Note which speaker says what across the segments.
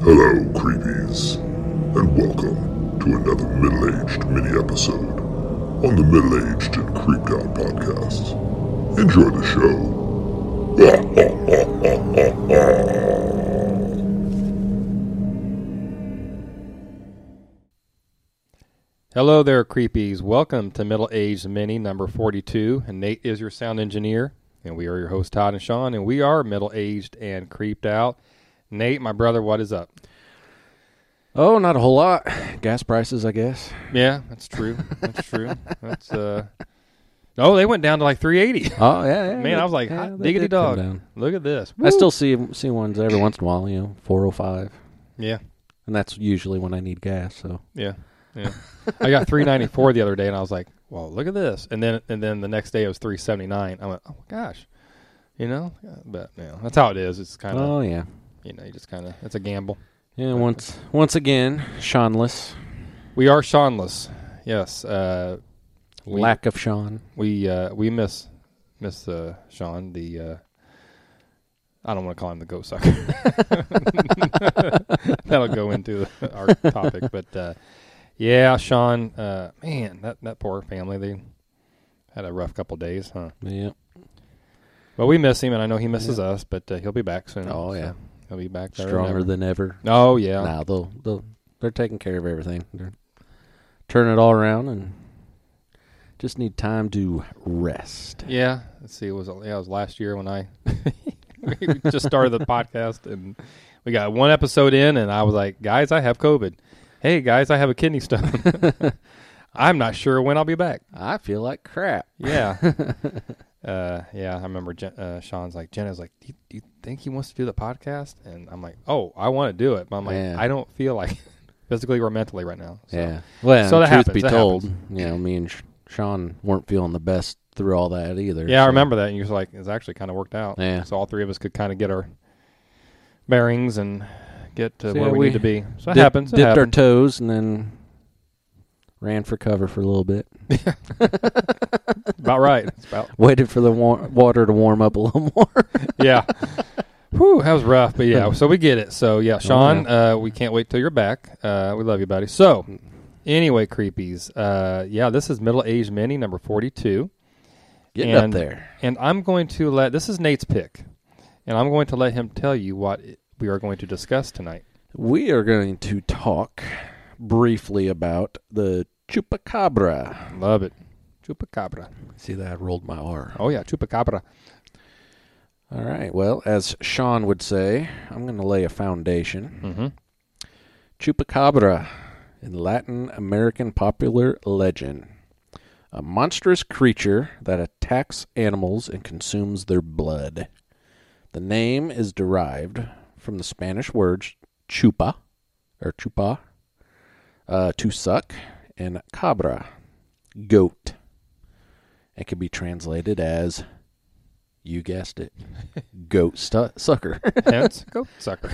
Speaker 1: Hello, creepies, and welcome to another middle-aged mini-episode on the Middle-Aged and Creeped Out podcast. Enjoy the show.
Speaker 2: Hello there, creepies. Welcome to Middle-Aged Mini number 42, and Nate is your sound engineer, and we are your hosts, Todd and Sean, and we are middle-aged and creeped out. Nate, my brother, what is up?
Speaker 3: Oh, not a whole lot. Gas prices, I guess.
Speaker 2: Yeah, that's true. That's true. That's oh, they went down to like $3.80.
Speaker 3: Oh, yeah.
Speaker 2: Man, I was like, hot diggity dog. Look at this.
Speaker 3: I still see ones every once in a while, $4.05.
Speaker 2: Yeah.
Speaker 3: And that's usually when I need gas, so.
Speaker 2: Yeah. I got $3.94 the other day, and I was like, well, look at this. And then the next day it was $3.79. I went, oh, my gosh. But that's how it is. It's kind of.
Speaker 3: Oh, yeah.
Speaker 2: You just kind of, it's a gamble.
Speaker 3: Yeah, once again, Seanless.
Speaker 2: We are Seanless. Yes.
Speaker 3: Lack of Sean.
Speaker 2: We miss Sean, the, I don't want to call him the goat sucker. That'll go into our topic. But, yeah, Sean, man, that poor family, they had a rough couple days, huh?
Speaker 3: Yeah.
Speaker 2: Well, we miss him, and I know he misses us, but he'll be back soon.
Speaker 3: Oh, yeah.
Speaker 2: He'll be back there
Speaker 3: stronger than ever.
Speaker 2: Oh, yeah.
Speaker 3: Nah, they're taking care of everything. They're turning it all around and just need time to rest.
Speaker 2: Yeah. Let's see. It was last year when we just started the podcast, and we got one episode in, and I was like, guys, I have COVID. Hey, guys, I have a kidney stone. I'm not sure when I'll be back.
Speaker 3: I feel like crap.
Speaker 2: Yeah. Yeah, I remember Sean's like, Jenna's like, do you think he wants to do the podcast? And I'm like, oh, I want to do it. But I'm like, I don't feel like physically or mentally right now. So.
Speaker 3: Yeah. Well,
Speaker 2: so
Speaker 3: truth be told, me and Sean weren't feeling the best through all that either.
Speaker 2: Yeah, so. I remember that. And you was like, it's actually kind of worked out.
Speaker 3: Yeah.
Speaker 2: So all three of us could kind of get our bearings and get to where we need to be. So it happens.
Speaker 3: Dipped our toes and then ran for cover for a little bit.
Speaker 2: About right.
Speaker 3: Waited for the water to warm up a little more.
Speaker 2: Yeah. Whew, that was rough. But yeah, so we get it. So yeah, Sean, we can't wait till you're back. We love you, buddy. So anyway, creepies. Yeah, this is Middle-Aged Mini number 42.
Speaker 3: Getting up there.
Speaker 2: And I'm going to this is Nate's pick. And I'm going to let him tell you what we are going to discuss tonight.
Speaker 3: We are going to talk briefly about the Chupacabra.
Speaker 2: Love it. Chupacabra.
Speaker 3: See that? I rolled my R.
Speaker 2: Oh, yeah. Chupacabra.
Speaker 3: All right. Well, as Sean would say, I'm going to lay a foundation.
Speaker 2: Mm-hmm.
Speaker 3: Chupacabra, in Latin American popular legend. A monstrous creature that attacks animals and consumes their blood. The name is derived from the Spanish words chupa, or chupa, to suck, and cabra, goat. It can be translated as, you guessed it, goat sucker.
Speaker 2: Hence, goat sucker.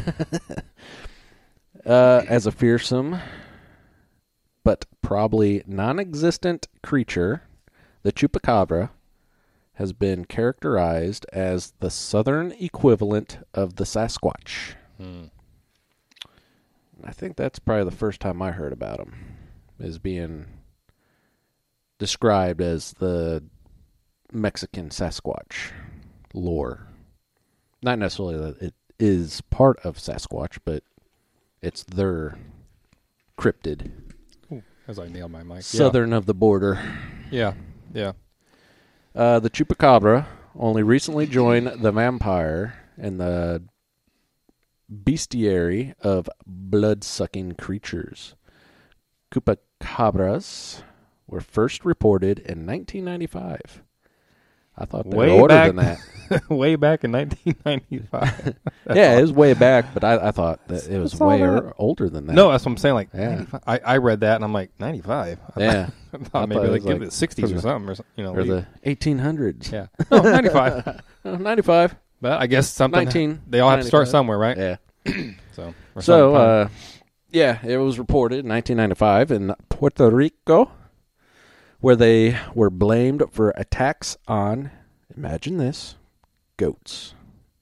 Speaker 3: As a fearsome but probably non-existent creature, the Chupacabra has been characterized as the southern equivalent of the Sasquatch. I think that's probably the first time I heard about him, is being described as the Mexican Sasquatch lore. Not necessarily that it is part of Sasquatch, but it's their cryptid.
Speaker 2: Ooh, as I nailed my mic.
Speaker 3: Southern of the border.
Speaker 2: Yeah, yeah.
Speaker 3: The Chupacabra only recently joined the vampire and the bestiary of blood-sucking creatures. Chupacabras were first reported in 1995. I thought they were older than that.
Speaker 2: Way back in 1995.
Speaker 3: Yeah, it was way back, but I thought that it was way older than that.
Speaker 2: No, that's what I'm saying. Like,
Speaker 3: yeah.
Speaker 2: I read that, and I'm like, 95?
Speaker 3: Yeah.
Speaker 2: I thought maybe like give it 60s or something.
Speaker 3: Or the 1800s.
Speaker 2: Yeah. No, 95.
Speaker 3: 95.
Speaker 2: But I guess something. They all have to start somewhere, right?
Speaker 3: Yeah.
Speaker 2: So,
Speaker 3: yeah, it was reported in 1995 in Puerto Rico, where they were blamed for attacks on, imagine this, goats.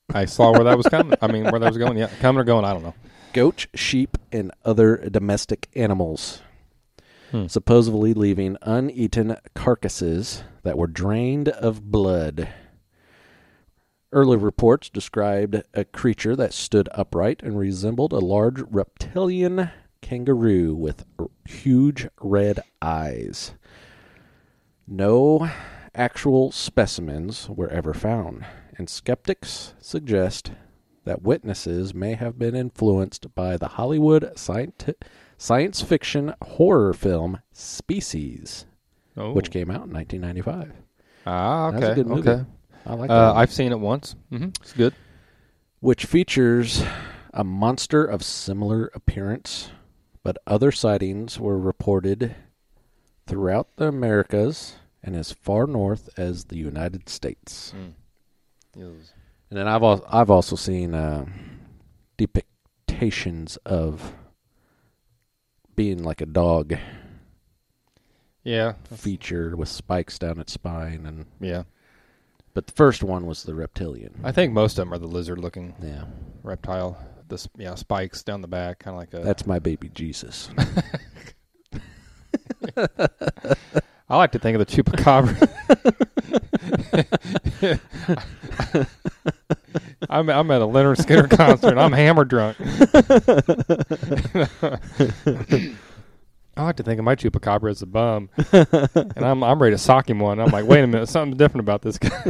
Speaker 2: I saw where that was coming. I mean, where that was going. Yeah, coming or going, I don't know.
Speaker 3: Goats, sheep, and other domestic animals, supposedly leaving uneaten carcasses that were drained of blood. Early reports described a creature that stood upright and resembled a large reptilian kangaroo with huge red eyes. No actual specimens were ever found, and skeptics suggest that witnesses may have been influenced by the Hollywood science fiction horror film Species, which came out in 1995.
Speaker 2: Ah, okay.
Speaker 3: That's a good movie.
Speaker 2: Okay.
Speaker 3: I like that.
Speaker 2: I've seen it once. Mm-hmm. It's good.
Speaker 3: Which features a monster of similar appearance, but other sightings were reported throughout the Americas and as far north as the United States.
Speaker 2: Yes.
Speaker 3: And then I've also seen depictions of being like a dog
Speaker 2: Yeah.
Speaker 3: feature with spikes down its spine, and
Speaker 2: Yeah.
Speaker 3: but the first one was the reptilian.
Speaker 2: I think most of them are the lizard-looking
Speaker 3: Yeah,
Speaker 2: reptile. Spikes down the back, kind of like a.
Speaker 3: that's my baby Jesus.
Speaker 2: I like to think of the chupacabra. I'm at a Leonard Skinner concert. I'm hammer drunk. I like to think of my chupacabra as a bum, and I'm ready to sock him one. I'm like, wait a minute, something different about this guy.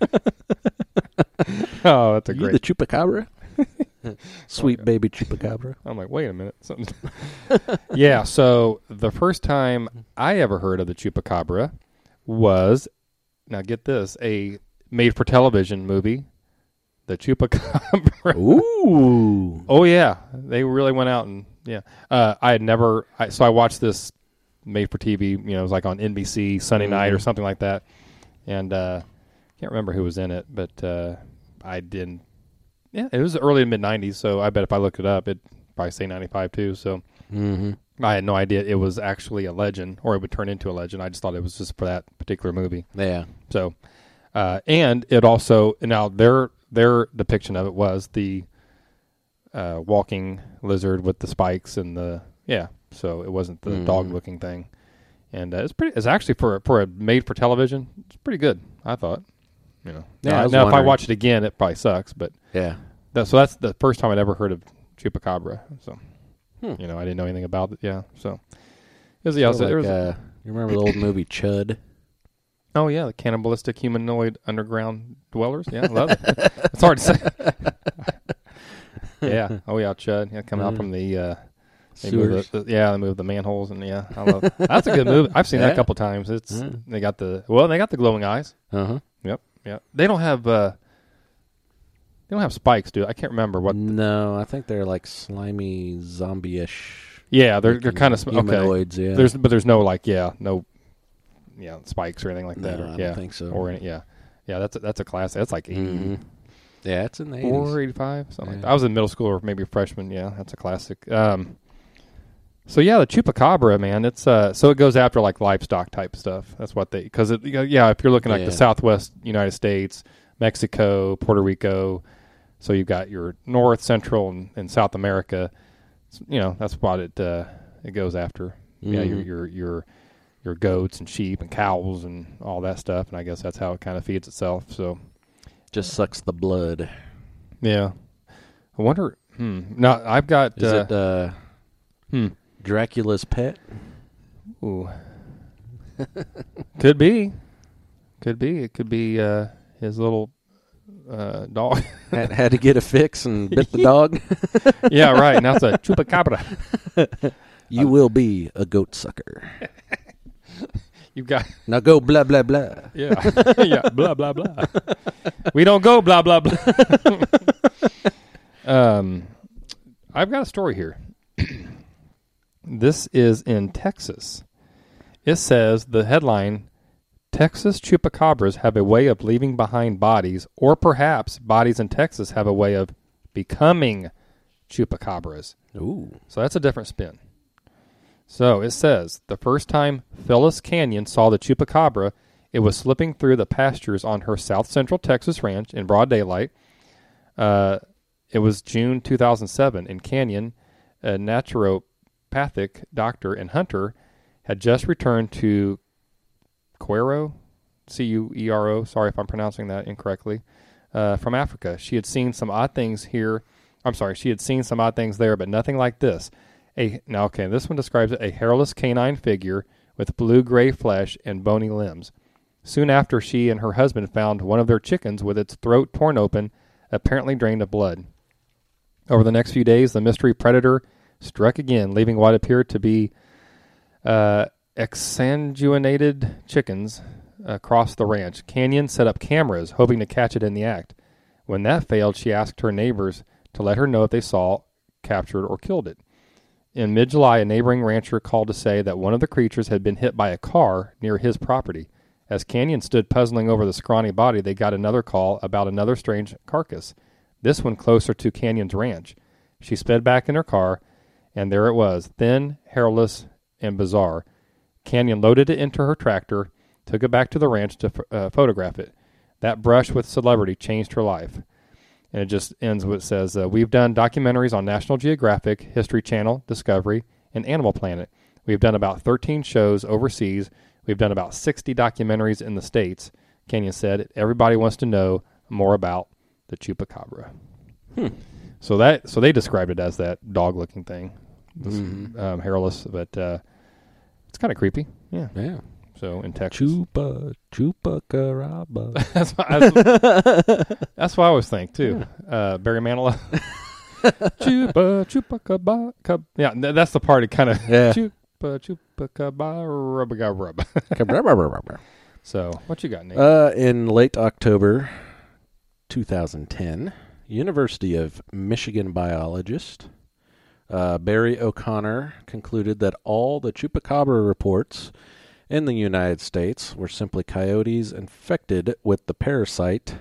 Speaker 2: Oh, that's a
Speaker 3: You
Speaker 2: great.
Speaker 3: the chupacabra? Sweet baby chupacabra.
Speaker 2: I'm like, wait a minute. Something. Yeah, so the first time I ever heard of the chupacabra was, now get this, a made-for-television movie, The Chupacabra.
Speaker 3: Ooh.
Speaker 2: Oh, yeah. They really went out and, yeah. I had never, so I watched this made-for-TV, it was like on NBC Sunday night or something like that. And can't remember who was in it, but I didn't. Yeah, it was early to mid-'90s, so I bet if I looked it up, it'd probably say 95 too. So I had no idea it was actually a legend, or it would turn into a legend. I just thought it was just for that particular movie.
Speaker 3: Yeah.
Speaker 2: So, and it also, now their depiction of it was the walking lizard with the spikes and so it wasn't the dog-looking thing. And it's actually, for a made-for-television, it's pretty good, I thought.
Speaker 3: Yeah,
Speaker 2: Now,
Speaker 3: I was
Speaker 2: if I
Speaker 3: wondering.
Speaker 2: watch it again, it probably sucks. But
Speaker 3: Yeah.
Speaker 2: so that's the first time I'd ever heard of chupacabra. So, I didn't know anything about it. Yeah, so it was. Yeah,
Speaker 3: So
Speaker 2: it
Speaker 3: like,
Speaker 2: was.
Speaker 3: you remember the old movie Chud?
Speaker 2: Oh yeah, the cannibalistic humanoid underground dwellers. Yeah, I love it. It's hard to say. Yeah. Oh yeah, Chud. Yeah, coming out from the. They move
Speaker 3: Sewers.
Speaker 2: they move the manholes, and I love. That's a good movie. I've seen that a couple times. It's they got the glowing eyes.
Speaker 3: Uh-huh.
Speaker 2: Yep. Yeah. They don't have spikes, do they? I can't remember what.
Speaker 3: No, I think they're like slimy zombie-ish.
Speaker 2: Yeah, they're kind of
Speaker 3: humanoids.
Speaker 2: okay.
Speaker 3: Yeah.
Speaker 2: There's no spikes or anything like that.
Speaker 3: No, I don't think so.
Speaker 2: Or yeah. That's a class. That's like 80.
Speaker 3: Yeah, it's in the 80s.
Speaker 2: Or 85, something like that. I was in middle school or maybe a freshman. Yeah, that's a classic. So yeah, the chupacabra, man, it's so it goes after like livestock type stuff. That's what because if you're looking like the Southwest United States, Mexico, Puerto Rico, so you've got your North, Central, and South America. That's what it goes after. Yeah, your goats and sheep and cows and all that stuff, and I guess that's how it kind of feeds itself. So
Speaker 3: just sucks the blood.
Speaker 2: Yeah, I wonder. Now I've got.
Speaker 3: Is it Dracula's pet?
Speaker 2: Ooh. Could be. It could be his little dog.
Speaker 3: had to get a fix and bit the dog.
Speaker 2: Yeah, right. Now it's a chupacabra.
Speaker 3: You will be a goat sucker.
Speaker 2: You've got.
Speaker 3: Now go blah, blah, blah.
Speaker 2: Yeah. Yeah. Blah, blah, blah. We don't go blah, blah, blah. I've got a story here. This is in Texas. It says, the headline, Texas chupacabras have a way of leaving behind bodies, or perhaps bodies in Texas have a way of becoming chupacabras.
Speaker 3: Ooh.
Speaker 2: So that's a different spin. So it says, the first time Phyllis Canyon saw the chupacabra, it was slipping through the pastures on her south central Texas ranch in broad daylight. It was June 2007 in Canyon. A naturopathic doctor and hunter had just returned to Cuero, Cuero, sorry if I'm pronouncing that incorrectly, from Africa. She had seen some odd things here. She had seen some odd things there, but nothing like this. This one describes it, a hairless canine figure with blue-gray flesh and bony limbs. Soon after, she and her husband found one of their chickens with its throat torn open, apparently drained of blood. Over the next few days, the mystery predator struck again, leaving what appeared to be exsanguinated chickens across the ranch. Canyon set up cameras, hoping to catch it in the act. When that failed, she asked her neighbors to let her know if they saw, captured, or killed it. In mid-July, a neighboring rancher called to say that one of the creatures had been hit by a car near his property. As Canyon stood puzzling over the scrawny body, they got another call about another strange carcass, this one closer to Canyon's ranch. She sped back in her car, and there it was, thin, hairless, and bizarre. Canyon loaded it into her tractor, took it back to the ranch to photograph it. That brush with celebrity changed her life. And it just ends with, it says, we've done documentaries on National Geographic, History Channel, Discovery, and Animal Planet. We've done about 13 shows overseas. We've done about 60 documentaries in the States. Canyon said, everybody wants to know more about the chupacabra. So they described it as that dog-looking thing. Hairless, but it's kind of creepy. Yeah. So in Texas.
Speaker 3: Chupacabra.
Speaker 2: That's what I always think, too. Barry Manilow. Chupacabra. Yeah, that's the part it kind of...
Speaker 3: Yeah.
Speaker 2: Chupacabra. So, what you got, Nate?
Speaker 3: In late October 2010, University of Michigan biologist Barry O'Connor concluded that all the chupacabra reports in the United States were simply coyotes infected with the parasite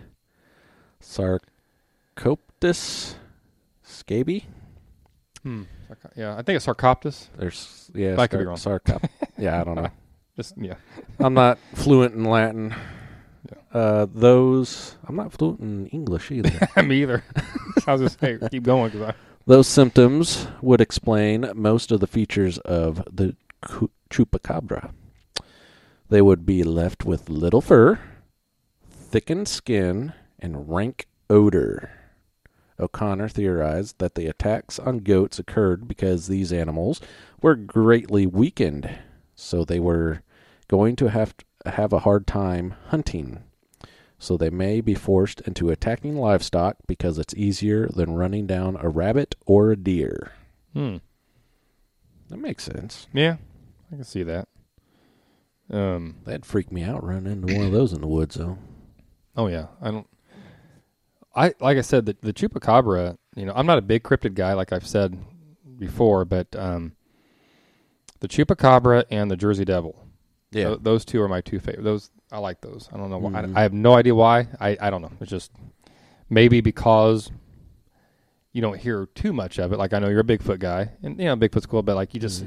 Speaker 3: Sarcoptes scabi.
Speaker 2: Yeah, I think it's Sarcoptes.
Speaker 3: I
Speaker 2: could be wrong.
Speaker 3: Yeah, I don't know.
Speaker 2: Yeah.
Speaker 3: I'm not fluent in Latin. I'm not fluent in English either.
Speaker 2: Me either. I was just saying, keep going.
Speaker 3: Those symptoms would explain most of the features of the chupacabra. They would be left with little fur, thickened skin, and rank odor. O'Connor theorized that the attacks on goats occurred because these animals were greatly weakened, so they were going to have a hard time hunting. So they may be forced into attacking livestock because it's easier than running down a rabbit or a deer.
Speaker 2: That
Speaker 3: makes sense.
Speaker 2: Yeah, I can see that.
Speaker 3: That'd freak me out running into one of those in the woods, though.
Speaker 2: Oh yeah, like I said, the chupacabra. I'm not a big cryptid guy, like I've said before, but the chupacabra and the Jersey Devil. Yeah, those two are my two favorite. Those I like those. I don't know why. I have no idea why. I don't know. It's just maybe because you don't hear too much of it. Like I know you're a Bigfoot guy, and Bigfoot's cool, but like you just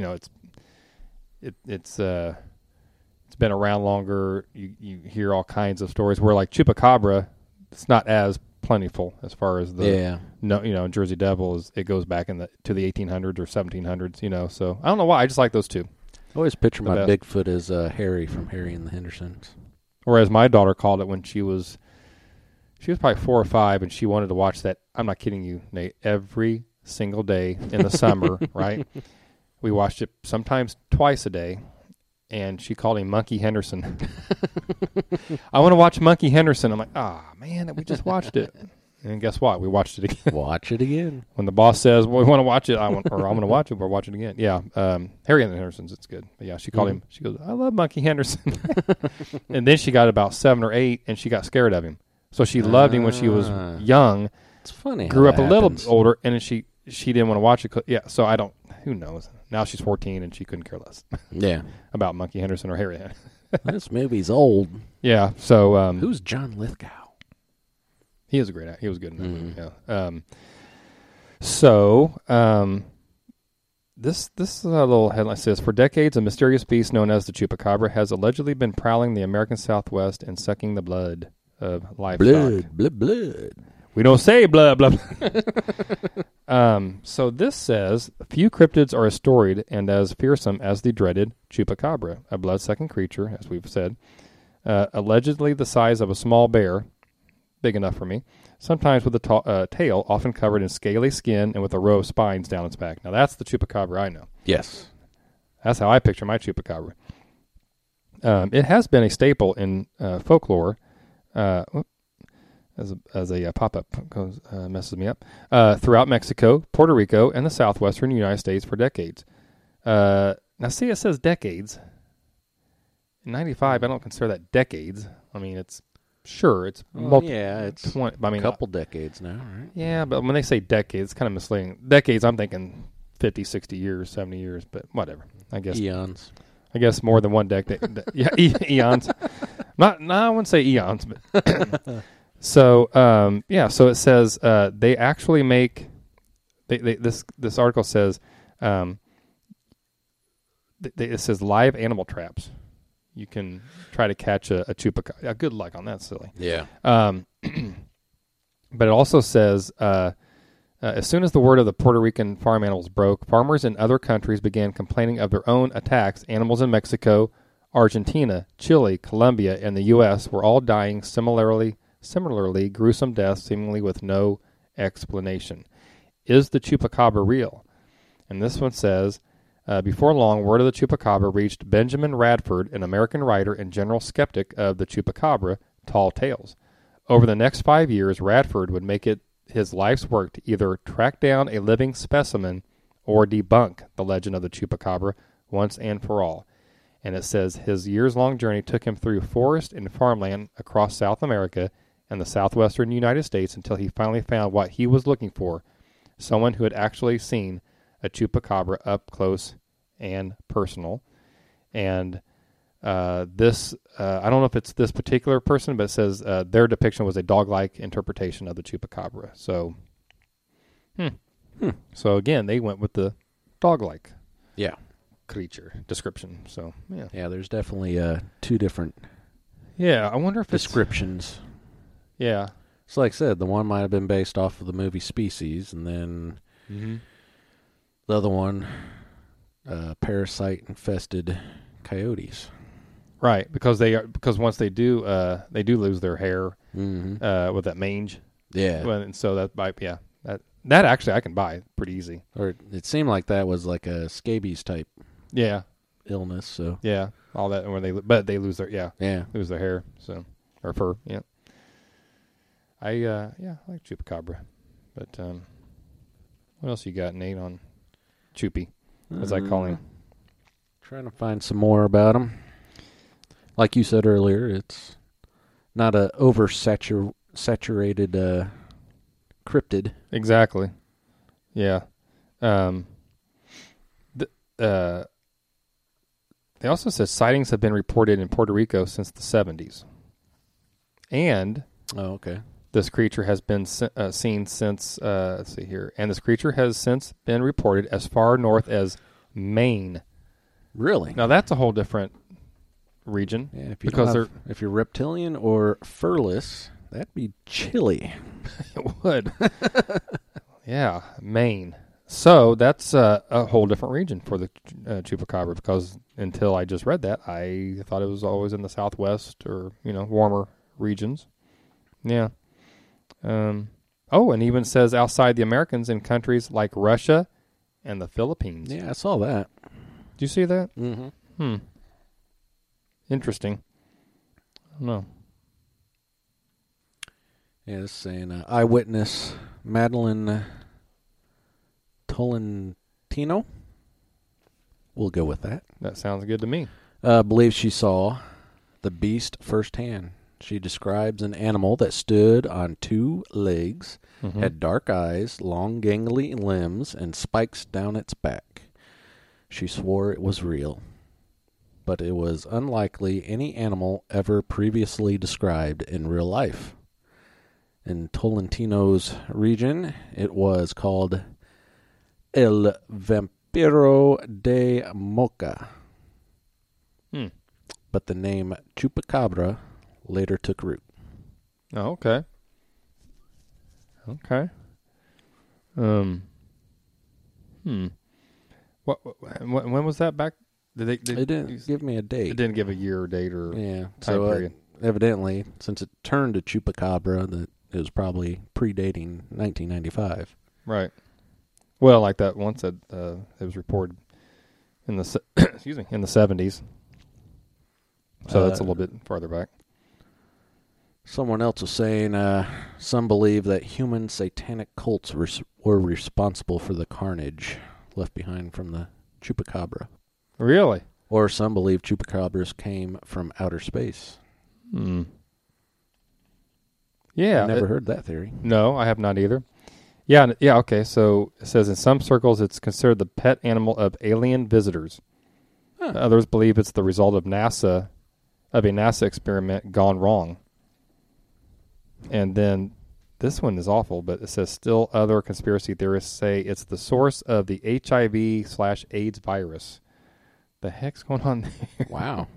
Speaker 2: it's been around longer. You hear all kinds of stories where like chupacabra, it's not as plentiful as far as the Jersey Devil is. It goes back to the 1800s or 1700s. So I don't know why. I just like those two.
Speaker 3: I always picture my Bigfoot as Harry from Harry and the Hendersons.
Speaker 2: Or as my daughter called it when she was probably 4 or 5, and she wanted to watch that. I'm not kidding you, Nate. Every single day in the summer, right? We watched it sometimes twice a day, and she called him Monkey Henderson. I want to watch Monkey Henderson. I'm like, man, we just watched it. And guess what? We watched it again.
Speaker 3: Watch it again.
Speaker 2: When the boss says, well, we want to watch it, I'm going to watch it, we'll watch it again. Yeah, Harry and the Hendersons, it's good. But yeah, she called him, she goes, I love Monkey Henderson. And then she got about 7 or 8, and she got scared of him. So she loved him when she was young.
Speaker 3: It's funny.
Speaker 2: Grew up a little older, and then she didn't want to watch it. Yeah, so who knows? Now she's 14, and she couldn't care less.
Speaker 3: Yeah. About
Speaker 2: Monkey Henderson or Harry.
Speaker 3: This movie's old.
Speaker 2: Yeah, so.
Speaker 3: Who's John Lithgow?
Speaker 2: He was a great actor. He was good in that movie. Yeah. This is a little headline. It says, for decades, a mysterious beast known as the chupacabra has allegedly been prowling the American Southwest and sucking the blood of livestock.
Speaker 3: Blood.
Speaker 2: We don't say blah, blah, blah. So this says, few cryptids are as storied and as fearsome as the dreaded chupacabra, a blood-sucking creature, as we've said, allegedly the size of a small bear, big enough for me, sometimes with a tail often covered in scaly skin and with a row of spines down its back. Now, that's the chupacabra I know.
Speaker 3: Yes.
Speaker 2: That's how I picture my chupacabra. It has been a staple in folklore, as a pop-up messes me up, throughout Mexico, Puerto Rico, and the southwestern United States for decades. Now, see, it says decades. In 95, I don't consider that decades. I mean, it's multiple.
Speaker 3: Yeah, it's
Speaker 2: 20, I mean,
Speaker 3: a couple decades now, right?
Speaker 2: Yeah, but when they say decades, it's kind of misleading. Decades, I'm thinking 50, 60 years, 70 years, but whatever. I guess
Speaker 3: Eons.
Speaker 2: I guess more than one decade. Yeah, eons. I wouldn't say eons, but so so it says they actually make. This article says it says live animal traps. You can try to catch a chupacabra. Good luck on that, silly.
Speaker 3: Yeah.
Speaker 2: But it also says, as soon as the word of the Puerto Rican farm animals broke, farmers in other countries began complaining of their own attacks. Animals in Mexico, Argentina, Chile, Colombia, and the U.S. were all dying similarly gruesome deaths, seemingly with no explanation. Is the chupacabra real? And this one says, before long, word of the chupacabra reached Benjamin Radford, an American writer and general skeptic of the chupacabra, Tall Tales. Over the next 5 years, Radford would make it his life's work to either track down a living specimen or debunk the legend of the chupacabra once and for all. And it says his years-long journey took him through forest and farmland across South America and the southwestern United States until he finally found what he was looking for, someone who had actually seen a chupacabra up close and personal. And this, I don't know if it's this particular person, but it says their depiction was a dog-like interpretation of the chupacabra. So, So again, they went with the dog-like creature description. So, yeah.
Speaker 3: Yeah, there's definitely two different
Speaker 2: Yeah, I wonder if
Speaker 3: descriptions.
Speaker 2: Yeah.
Speaker 3: So like I said, the one might have been based off of the movie Species, and then the other one, parasite-infested coyotes.
Speaker 2: Right, because once they do lose their hair with that mange.
Speaker 3: Yeah.
Speaker 2: And so that might that actually I can buy pretty easy.
Speaker 3: Or it seemed like that was like a scabies type illness. So
Speaker 2: yeah, all that when they lose their lose their hair or fur. Yeah. I like chupacabra, but what else you got, Nate, on Chuppy, as I call him?
Speaker 3: Trying to find some more about him. Like you said earlier, it's not a oversaturated cryptid.
Speaker 2: Exactly. Yeah. They also said sightings have been reported in Puerto Rico since the 70s. And this creature has been seen since, let's see here, and this creature has since been reported as far north as Maine.
Speaker 3: Really?
Speaker 2: Now that's a whole different region.
Speaker 3: Yeah, if you're reptilian or furless, that'd be chilly.
Speaker 2: It would. Yeah, Maine. So that's a whole different region for the chupacabra, because until I just read that, I thought it was always in the southwest or warmer regions. Yeah. And even says outside the Americans in countries like Russia and the Philippines.
Speaker 3: Yeah, I saw that.
Speaker 2: Did you see that?
Speaker 3: Mm-hmm.
Speaker 2: Interesting. I don't know.
Speaker 3: Yeah, it's saying eyewitness Madeline Tolentino. We'll go with that.
Speaker 2: That sounds good to me.
Speaker 3: Believes she saw the beast firsthand. She describes an animal that stood on 2 legs, had dark eyes, long gangly limbs, and spikes down its back. She swore it was real, but it was unlikely any animal ever previously described in real life. In Tolentino's region, it was called El Vampiro de Moca. But the name Chupacabra later took root.
Speaker 2: Oh, okay. Okay. What? When was that back?
Speaker 3: It didn't give me a date.
Speaker 2: It didn't give a year or date or
Speaker 3: Yeah.
Speaker 2: time period.
Speaker 3: Evidently, since it turned to chupacabra, that it was probably predating 1995.
Speaker 2: Right. Well, like that one said, it was reported in the excuse me, in the 70s. So that's a little bit farther back.
Speaker 3: Someone else was saying some believe that human satanic cults were responsible for the carnage left behind from the chupacabra.
Speaker 2: Really?
Speaker 3: Or some believe chupacabras came from outer space.
Speaker 2: Yeah.
Speaker 3: I never heard that theory.
Speaker 2: No, I have not either. Yeah, okay. So it says in some circles it's considered the pet animal of alien visitors. Huh. Others believe it's the result of a NASA experiment gone wrong. And then this one is awful, but it says still other conspiracy theorists say it's the source of the HIV/AIDS virus. The heck's going on there?
Speaker 3: Wow.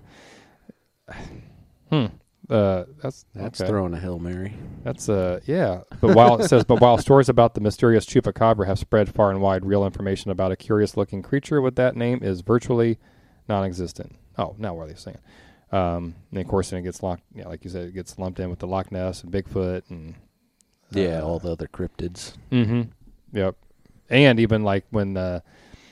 Speaker 2: That's
Speaker 3: okay.
Speaker 2: Throwing
Speaker 3: a Hail Mary.
Speaker 2: That's yeah. But while stories about the mysterious chupacabra have spread far and wide, real information about a curious looking creature with that name is virtually non-existent. Oh, now what are they saying? And of course, then it gets like you said, it gets lumped in with the Loch Ness and Bigfoot and
Speaker 3: all the other cryptids.
Speaker 2: Mm-hmm. Yep. And even like when the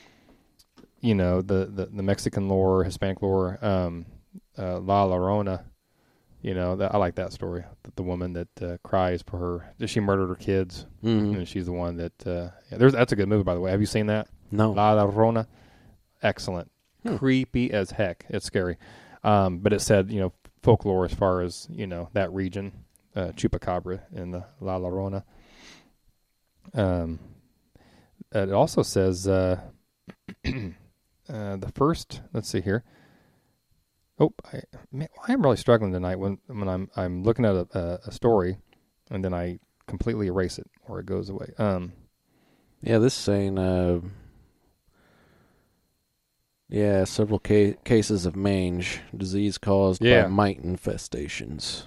Speaker 2: Mexican lore, Hispanic lore, La Llorona. I like that story. The woman that cries for she murdered her kids, and she's the one that. That's a good movie, by the way. Have you seen that?
Speaker 3: No.
Speaker 2: La Llorona, excellent, creepy as heck. It's scary, but it said folklore as far as that region, chupacabra in the La Llorona. It also says the first. Let's see here. Oh, I'm really struggling tonight when I'm looking at a story, and then I completely erase it or it goes away.
Speaker 3: This is saying several cases of mange, disease caused by mite infestations.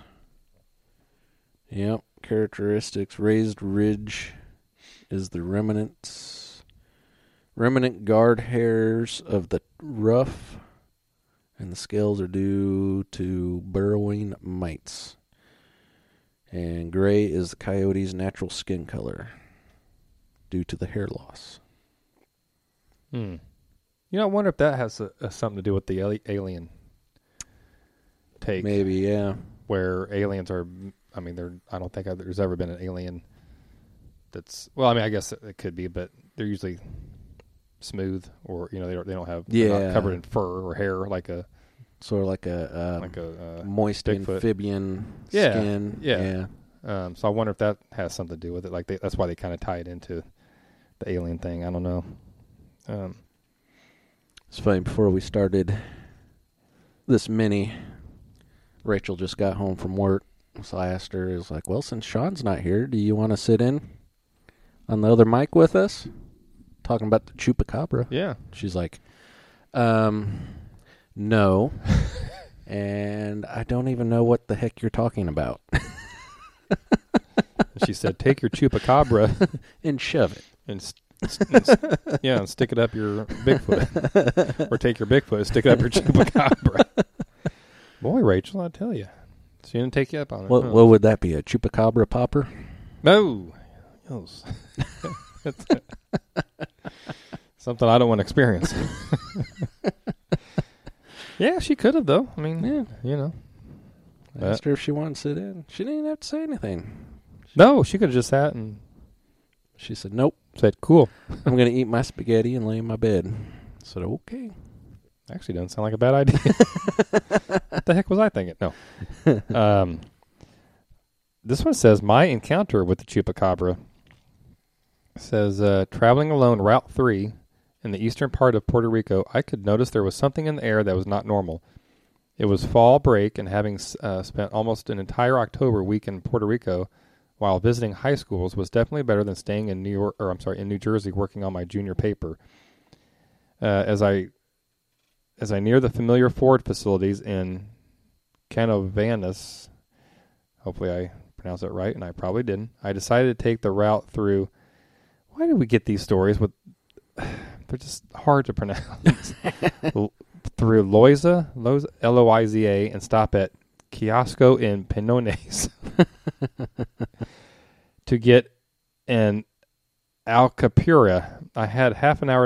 Speaker 3: Yep, characteristics: raised ridge is the remnant guard hairs of the ruff. And the scales are due to burrowing mites. And gray is the coyote's natural skin color due to the hair loss.
Speaker 2: I wonder if that has something to do with the alien take.
Speaker 3: Maybe, yeah.
Speaker 2: Where aliens are, I don't think there's ever been an alien that's, I guess it could be, but they're usually smooth, or they don't have they're not covered in fur or hair like a
Speaker 3: sort of like a moist Bigfoot. Amphibian skin.
Speaker 2: Yeah. So I wonder if that has something to do with it. Like that's why they kind of tie it into the alien thing. I don't know.
Speaker 3: It's funny. Before we started this mini, Rachel just got home from work, so I asked her. It was like, well, since Sean's not here, do you want to sit in on the other mic with us? Talking about the chupacabra.
Speaker 2: Yeah.
Speaker 3: She's like, no. And I don't even know what the heck you're talking about.
Speaker 2: She said, take your chupacabra
Speaker 3: and shove it.
Speaker 2: And stick it up your Bigfoot. Or take your Bigfoot and stick it up your chupacabra. Boy, Rachel, I tell you. She didn't take you up on it.
Speaker 3: What would that be, a chupacabra popper?
Speaker 2: No. Something I don't want to experience. Yeah, she could have, though. I
Speaker 3: asked her if she wanted to sit in. She didn't even have to say anything.
Speaker 2: No, she could have just sat and...
Speaker 3: She said, nope.
Speaker 2: Said, cool.
Speaker 3: I'm going to eat my spaghetti and lay in my bed. I said, okay.
Speaker 2: Actually, doesn't sound like a bad idea. What the heck was I thinking? No. This one says, my encounter with the chupacabra. Says, traveling alone Route 3 in the eastern part of Puerto Rico, I could notice there was something in the air that was not normal. It was fall break, and having spent almost an entire October week in Puerto Rico while visiting high schools was definitely better than staying in New Jersey working on my junior paper. As I near the familiar Ford facilities in Canovanas, hopefully I pronounce it right, and I probably didn't. I decided to take the route through. Why did we get these stories with? They're just hard to pronounce. Through Loiza, Loiza, and stop at Kiosco in Pinones to get an Alcapurria. I had half an hour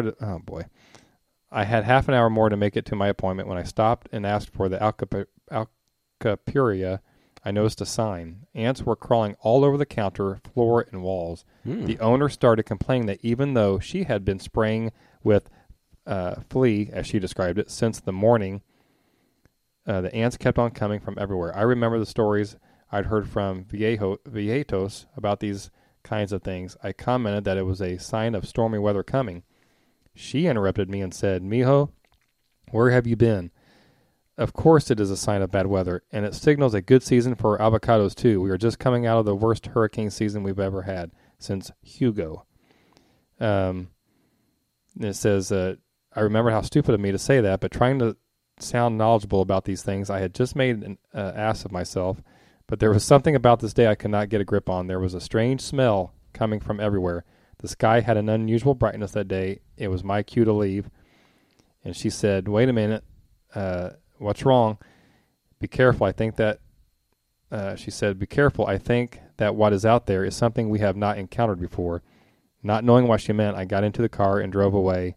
Speaker 2: more to make it to my appointment. When I stopped and asked for the Alcapurria, I noticed a sign. Ants were crawling all over the counter, floor, and walls. The owner started complaining that even though she had been spraying with flea, as she described it, since the morning, the ants kept on coming from everywhere. I remember the stories I'd heard from Vietos about these kinds of things. I commented that it was a sign of stormy weather coming. She interrupted me and said, "Mijo, where have you been? Of course it is a sign of bad weather, and it signals a good season for avocados too. We are just coming out of the worst hurricane season we've ever had since Hugo." And it says, I remember how stupid of me to say that, but trying to sound knowledgeable about these things, I had just made an ass of myself. But there was something about this day I could not get a grip on. There was a strange smell coming from everywhere. The sky had an unusual brightness that day. It was my cue to leave. And she said, "Wait a minute. What's wrong? Be careful. I think that," she said, "Be careful. I think that what is out there is something we have not encountered before." Not knowing what she meant, I got into the car and drove away.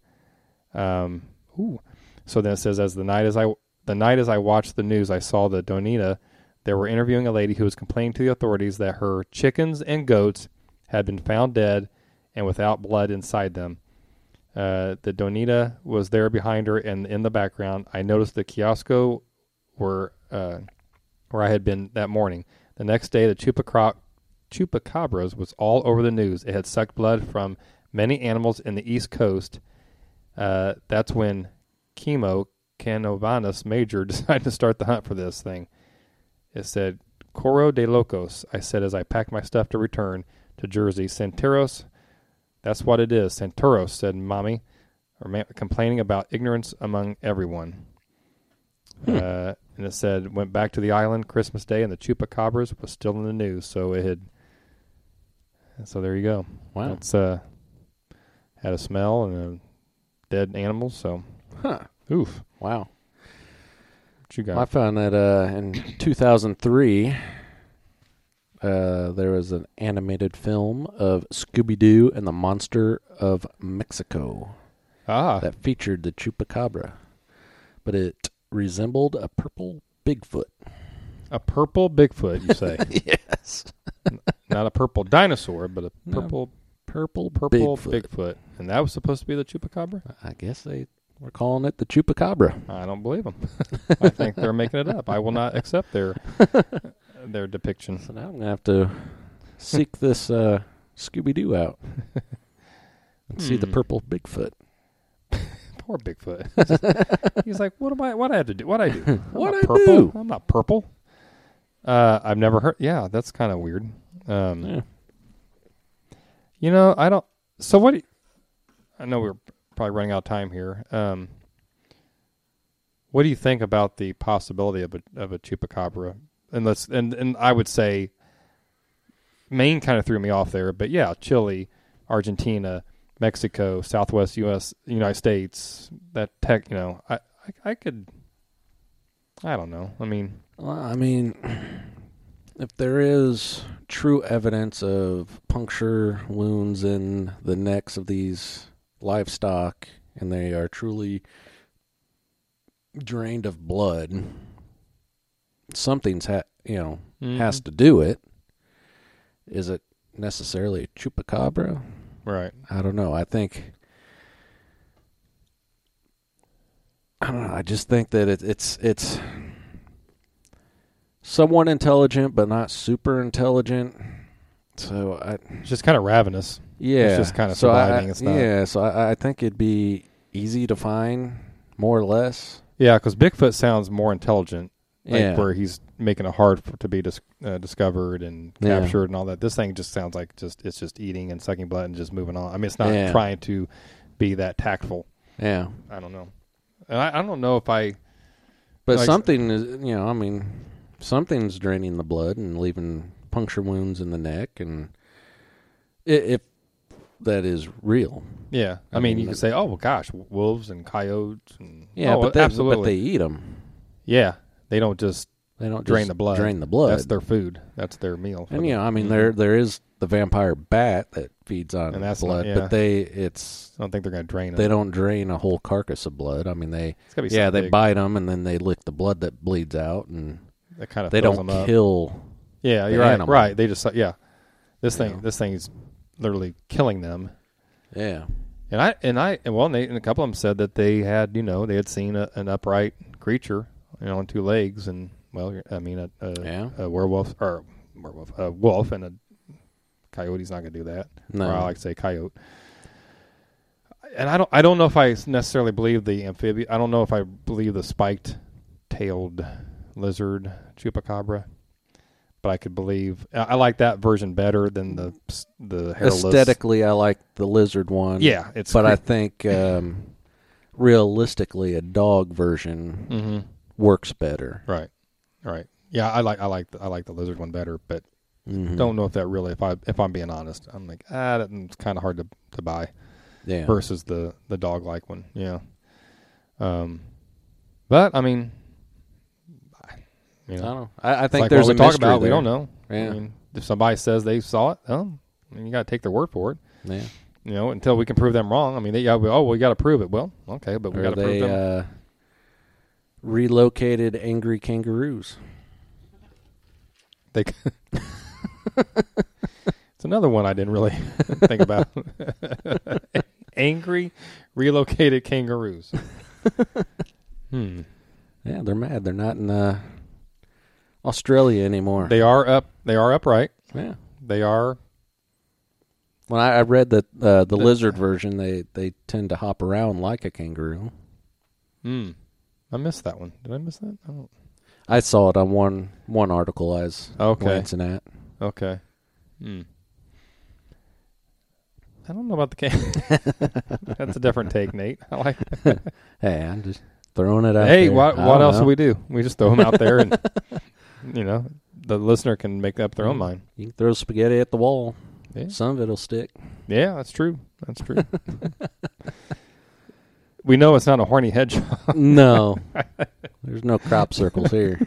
Speaker 2: So then it says, the night as I watched the news, I saw the Donita. They were interviewing a lady who was complaining to the authorities that her chickens and goats had been found dead and without blood inside them. The Donita was there behind her and in the background. I noticed the Kiosco where I had been that morning. The next day, the chupacabras was all over the news. It had sucked blood from many animals in the East Coast. That's when Canovanas Major decided to start the hunt for this thing. It said, "Coro de Locos," I said as I packed my stuff to return to Jersey. "Centauros, that's what it is. Centauros," said Mommy, complaining about ignorance among everyone. And it said, went back to the island Christmas Day, and the chupacabras was still in the news. So it had. So there you go.
Speaker 3: Wow.
Speaker 2: It's had a smell and dead animals. So, oof.
Speaker 3: Wow.
Speaker 2: What you got?
Speaker 3: I found that in 2003, there was an animated film of Scooby-Doo and the Monster of Mexico that featured the chupacabra, but it resembled a purple Bigfoot.
Speaker 2: A purple Bigfoot, you say?
Speaker 3: Yes.
Speaker 2: Not a purple dinosaur, but a purple Bigfoot. And that was supposed to be the chupacabra?
Speaker 3: I guess they were calling it the chupacabra.
Speaker 2: I don't believe them. I think they're making it up. I will not accept their depiction.
Speaker 3: So now I'm going to have to seek this Scooby-Doo out and see the purple Bigfoot.
Speaker 2: Poor Bigfoot. He's like, what do I have to do? What I do?
Speaker 3: What I
Speaker 2: purple?
Speaker 3: do?
Speaker 2: I'm not purple. I've never heard. Yeah, that's kind of weird.
Speaker 3: Yeah.
Speaker 2: You know, I don't. So what? I know we're probably running out of time here. What do you think about the possibility of a chupacabra? And I would say Maine kind of threw me off there, but yeah, Chile, Argentina, Mexico, Southwest United States. That tech, I could. I don't know. I mean,
Speaker 3: if there is true evidence of puncture wounds in the necks of these livestock, and they are truly drained of blood, something's has to do it. Is it necessarily a chupacabra?
Speaker 2: Right.
Speaker 3: I don't know. I don't know. I just think that it's somewhat intelligent, but not super intelligent. So
Speaker 2: it's just kind of ravenous.
Speaker 3: Yeah.
Speaker 2: It's just kind of surviving.
Speaker 3: So I think it'd be easy to find, more or less.
Speaker 2: Yeah, because Bigfoot sounds more intelligent, where he's making it hard to be discovered and captured and all that. This thing just sounds like it's just eating and sucking blood and just moving on. I mean, it's not trying to be that tactful.
Speaker 3: Yeah.
Speaker 2: I don't know. And I don't know if I...
Speaker 3: But something is, something's draining the blood and leaving puncture wounds in the neck, and if that is real.
Speaker 2: Yeah, I mean, you could say, "Oh, well, gosh, wolves and coyotes." And,
Speaker 3: but
Speaker 2: absolutely.
Speaker 3: But they eat them.
Speaker 2: Yeah, they don't just drain the blood.
Speaker 3: Drain the blood.
Speaker 2: That's their food. That's their meal.
Speaker 3: And I mean, there is the vampire bat that feeds on blood, but I don't
Speaker 2: think they're going to drain it.
Speaker 3: They don't drain a whole carcass of blood. I mean, they
Speaker 2: big.
Speaker 3: bite them and then they lick the blood that bleeds out, and
Speaker 2: that kind of
Speaker 3: they don't kill.
Speaker 2: Yeah, you're right. Right. They just This thing's literally killing them.
Speaker 3: Yeah.
Speaker 2: And Nate and a couple of them said that they had seen an upright creature, on two legs, and a werewolf a wolf, and a coyote's not going to do that.
Speaker 3: No.
Speaker 2: Or I like to say coyote. And I don't know if I necessarily believe the amphibian. I don't know if I believe the spiked-tailed lizard chupacabra. But I could believe I like that version better than the hairless.
Speaker 3: Aesthetically, I like the lizard one.
Speaker 2: Yeah,
Speaker 3: I think realistically, a dog version works better.
Speaker 2: Right. Yeah, I like the lizard one better, but don't know if that really. If I'm being honest, I'm like it's kind of hard to buy.
Speaker 3: Yeah.
Speaker 2: Versus the dog like one. Yeah. But I mean.
Speaker 3: I don't know. I think
Speaker 2: like
Speaker 3: there's
Speaker 2: what we
Speaker 3: a
Speaker 2: talk
Speaker 3: mystery
Speaker 2: about.
Speaker 3: there.
Speaker 2: We don't know.
Speaker 3: Yeah.
Speaker 2: I mean, if somebody says they saw it, you got to take their word for it.
Speaker 3: Yeah.
Speaker 2: Until we can prove them wrong. I mean, we got to prove it. Well, okay, but we got to prove them.
Speaker 3: Relocated angry kangaroos.
Speaker 2: It's another one I didn't really think about. Angry relocated kangaroos.
Speaker 3: Yeah, they're mad. They're not in Australia anymore.
Speaker 2: They are upright.
Speaker 3: Yeah,
Speaker 2: they are.
Speaker 3: When I read that the lizard version, they tend to hop around like a kangaroo.
Speaker 2: I missed that one. Did I miss that?
Speaker 3: I saw it on one article I was glancing at.
Speaker 2: Okay. I don't know about the kangaroo. That's a different take, Nate. I like that.
Speaker 3: Hey, I'm just throwing it out.
Speaker 2: Hey,
Speaker 3: there.
Speaker 2: what else do we do? We just throw them out there, and the listener can make up their own mind.
Speaker 3: You can throw spaghetti at the wall.
Speaker 2: Yeah.
Speaker 3: Some of it'll stick.
Speaker 2: Yeah, that's true. We know it's not a horny hedgehog.
Speaker 3: No, there's no crop circles here.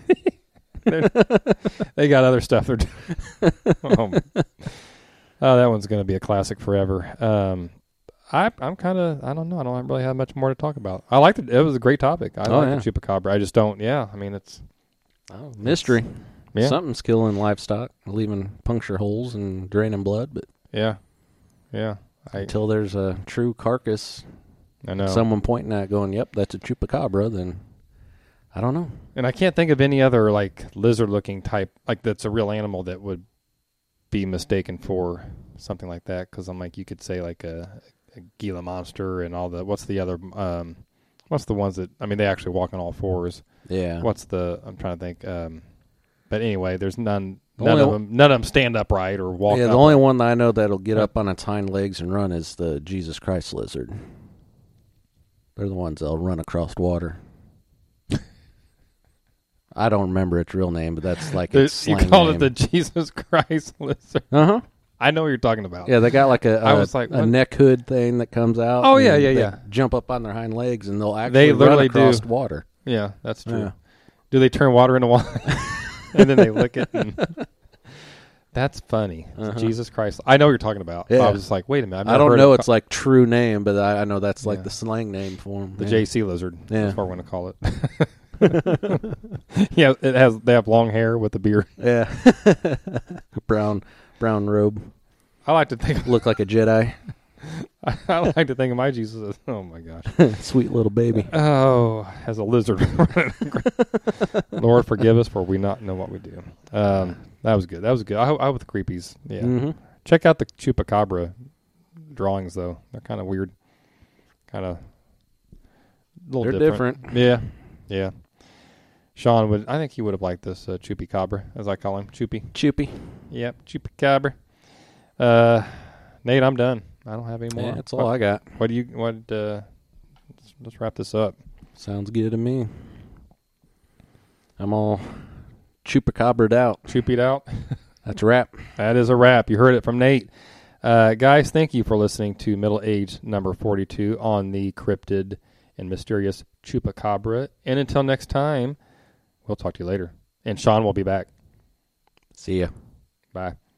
Speaker 2: They got other stuff they're doing. That one's going to be a classic forever. I'm kind of, I don't know. I don't really have much more to talk about. I liked it. It was a great topic. I like the chupacabra. I just don't, I mean, it's...
Speaker 3: mystery.
Speaker 2: Yeah.
Speaker 3: Something's killing livestock, leaving puncture holes and draining blood, but...
Speaker 2: Yeah.
Speaker 3: Until there's a true carcass,
Speaker 2: I know.
Speaker 3: Someone pointing at it going, yep, that's a chupacabra, then I don't know.
Speaker 2: And I can't think of any other, lizard-looking type, that's a real animal that would be mistaken for something like that, because I'm like, you could say, a Gila monster and all the, what's the other, what's the ones that, I mean, they actually walk on all fours.
Speaker 3: Yeah.
Speaker 2: I'm trying to think, but anyway, there's none of them stand upright or walk.
Speaker 3: Yeah, the only one that I know that'll get up on its hind legs and run is the Jesus Christ lizard. They're the ones that'll run across water. I don't remember its real name, but that's its slang
Speaker 2: you called
Speaker 3: name.
Speaker 2: it the Jesus Christ lizard.
Speaker 3: Uh-huh.
Speaker 2: I know what you're talking about.
Speaker 3: Yeah, they got a neck hood thing that comes out.
Speaker 2: Oh, yeah.
Speaker 3: Jump up on their hind legs, and they'll actually run across water.
Speaker 2: Yeah, that's true. Yeah. Do they turn water into wine? And then they lick it? That's funny. Jesus Christ. I know what you're talking about. Yeah. I was just like, wait a minute.
Speaker 3: I don't know its true name, but I know that's the slang name for them.
Speaker 2: The JC lizard.
Speaker 3: Yeah.
Speaker 2: That's what we're going to call it. Yeah, they have long hair with a beard.
Speaker 3: Yeah. brown robe.
Speaker 2: I like to think
Speaker 3: look like a Jedi.
Speaker 2: I like to think of my Jesus as, oh my gosh.
Speaker 3: Sweet little baby.
Speaker 2: Oh, as a lizard. Lord, forgive us for we not know what we do. That was good. I with the creepies. Yeah. Mm-hmm. Check out the chupacabra drawings though. They're kind of weird. Kind of a little different. Yeah. Yeah. Sean I think he would have liked this chupacabra, as I call him. Chupi. Yep, chupacabra. Nate, I'm done. I don't have any more.
Speaker 3: Yeah, that's all I got.
Speaker 2: Let's wrap this up.
Speaker 3: Sounds good to me. I'm all chupacabra'd out.
Speaker 2: Chupied out?
Speaker 3: That's a wrap.
Speaker 2: That is a wrap. You heard it from Nate. Guys, thank you for listening to Middle Age number 42 on the cryptid and mysterious Chupacabra. And until next time, we'll talk to you later. And Sean will be back.
Speaker 3: See ya.
Speaker 2: Bye.